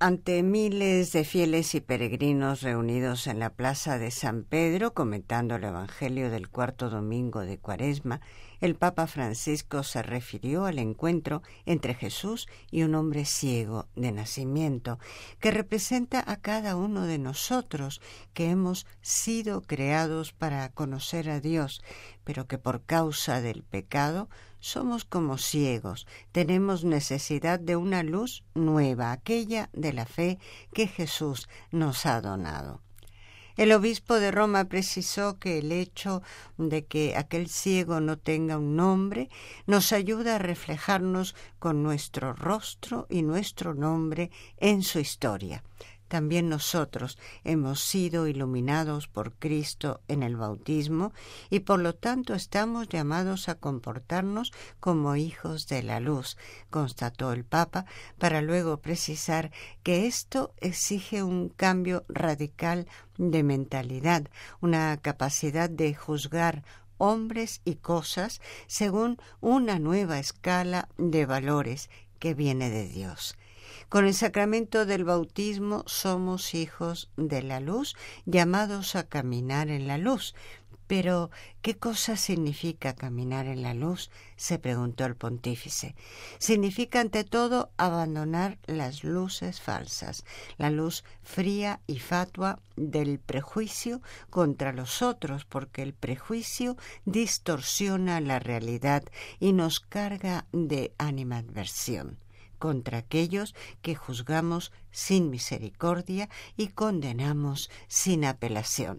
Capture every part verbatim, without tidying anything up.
Ante miles de fieles y peregrinos reunidos en la plaza de San Pedro comentando el Evangelio del cuarto domingo de Cuaresma, el Papa Francisco se refirió al encuentro entre Jesús y un hombre ciego de nacimiento, que representa a cada uno de nosotros que hemos sido creados para conocer a Dios, pero que por causa del pecado somos como ciegos, tenemos necesidad de una luz nueva, aquella de la fe que Jesús nos ha donado. El obispo de Roma precisó que el hecho de que aquel ciego no tenga un nombre nos ayuda a reflejarnos con nuestro rostro y nuestro nombre en su historia. También nosotros hemos sido iluminados por Cristo en el bautismo y por lo tanto estamos llamados a comportarnos como hijos de la luz, constató el Papa, para luego precisar que esto exige un cambio radical de mentalidad, una capacidad de juzgar hombres y cosas según una nueva escala de valores que viene de Dios. Con el sacramento del bautismo somos hijos de la luz, llamados a caminar en la luz. Pero, ¿qué cosa significa caminar en la luz?, se preguntó el pontífice. Significa, ante todo, abandonar las luces falsas, la luz fría y fatua del prejuicio contra los otros, porque el prejuicio distorsiona la realidad y nos carga de animadversión contra aquellos que juzgamos sin misericordia y condenamos sin apelación.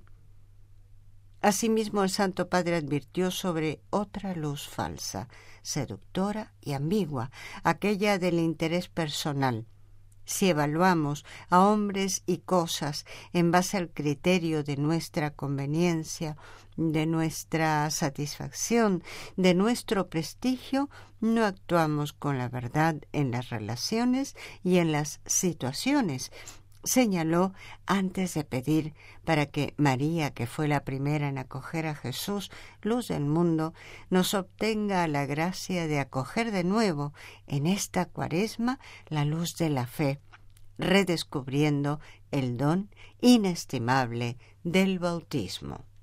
Asimismo, el Santo Padre advirtió sobre otra luz falsa, seductora y ambigua, aquella del interés personal. Si evaluamos a hombres y cosas en base al criterio de nuestra conveniencia, de nuestra satisfacción, de nuestro prestigio, no actuamos con la verdad en las relaciones y en las situaciones, señaló antes de pedir para que María, que fue la primera en acoger a Jesús, luz del mundo, nos obtenga la gracia de acoger de nuevo en esta Cuaresma la luz de la fe, redescubriendo el don inestimable del bautismo.